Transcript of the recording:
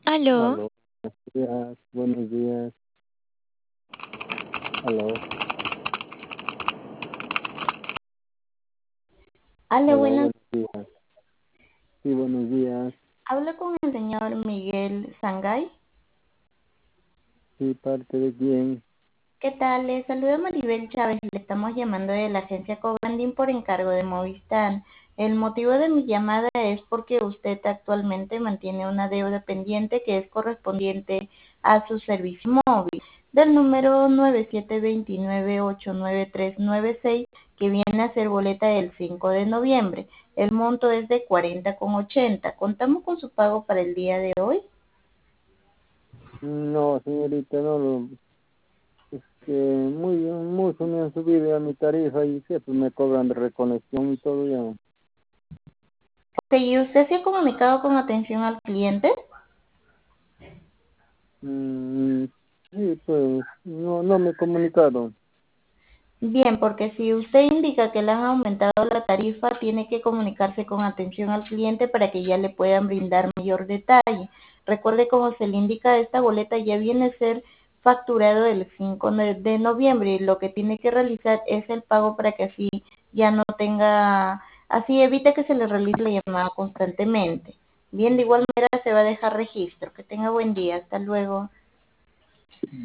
Aló, Aló, buenos días. Aló, aló, aló, buenas. buenos días. Sí, buenos días. Hablo con el señor Miguel Sangay. Sí, ¿parte de quién? ¿Qué tal? Le saluda Maribel Chávez. Le estamos llamando de la agencia Cobandín por encargo de Movistar. El motivo de mi llamada es porque usted actualmente mantiene una deuda pendiente que es correspondiente a su servicio móvil del número 9729899396, que viene a ser boleta del 5 de noviembre. El monto es de 40,80. ¿Contamos con su pago para el día de hoy? No, señorita, no. Mucho me han subido ya mi tarifa y siempre me cobran de reconexión y todo ya. ¿Y usted se ha comunicado con atención al cliente? Mm, sí, pues, no me he comunicado. Bien, porque si usted indica que le han aumentado la tarifa, tiene que comunicarse con atención al cliente para que ya le puedan brindar mayor detalle. Recuerde, como se le indica, esta boleta ya viene a ser facturado el 5 de noviembre y lo que tiene que realizar es el pago para que así ya no tenga, así evite que se le realice la llamada constantemente. Bien, de igual manera se va a dejar registro. Que tenga buen día. Hasta luego.